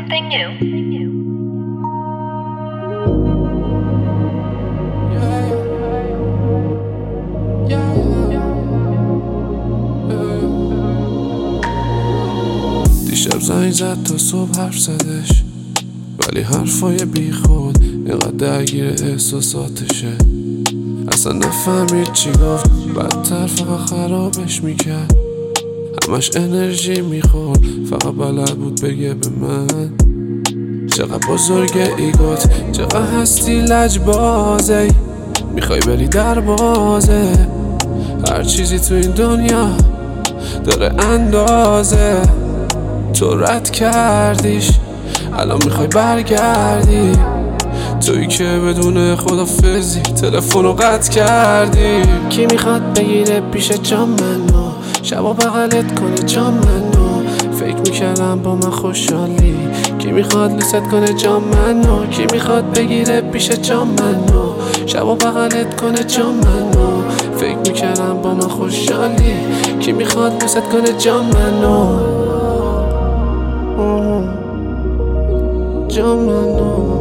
something new. دیشب زنگ زد تا صبح حرف زدش، ولی حرفای بی خود اینقدر درگیر احساساتشه. اصلا نفهمید چی گفت، بدتر فقط خرابش میکرد. همش انرژی میخورد، فقط بلد بود بگه به من چقدر بزرگه ایگوت، چقدر هستی لجبازه، میخوای بری در بازه. هر چیزی تو این دنیا داره اندازه، تو رد کردیش الان میخوای برگردی. تویی که بدون خدافظی تلفنو قطع کردی. کی میخواد بگیره پیش جام منو، شبا بغلت کنه جام منو. فکر میکردم با من خوشحالی، کی میخواد لیست کنه جام منو. کی میخواد بگیره پیش جام منو، شبا بغلت کنه جام منو. فکر میکردم با من خوشحالی، کی میخواد لیست کنه جام منو. جام منو.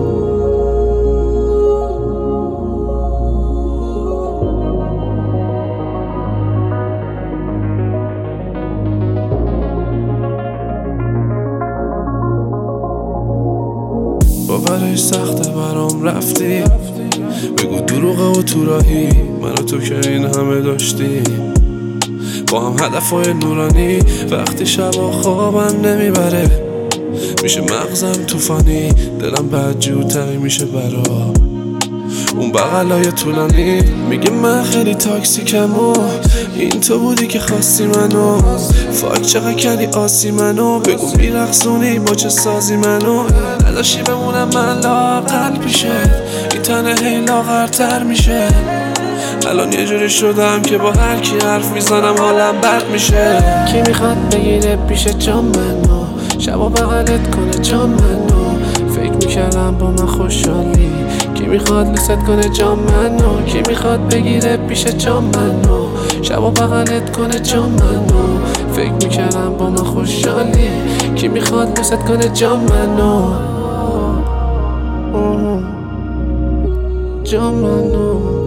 باورش سخته برام رفتی، بگو دروغه و تو راهی. من و تو که این همه داشتی با هم هدفهای نورانی. وقتی شبا خوابم نمیبره، میشه مغزم توفانی. دلم بدجور تنگ میشه برا اون بغلای طولانی. میگه من خیلی تاکسیکم و این تو بودی که خواستی منو. فاک چقدر کردی آسی منو، بگو میرقصونی با چه سازی منو. نداشتی بمونم من لااقل پیشه، این تنه هی لاغرتر میشه. الان یه جوری شدم که با هر کی حرف میزنم حالم بد میشه. کی میخواد بگیره پیش جام منو، شبا بغلت کنه جام منو. فکر میکردم با من خوشحالی، کی میخواد لیست کنه جام منو. کی میخواد بگیره پیش جام منو، شبا بغلت کنه جام منو. فکر میکردم با من خوشحالی، کی میخواد لیست کنه جام منو. جام منو.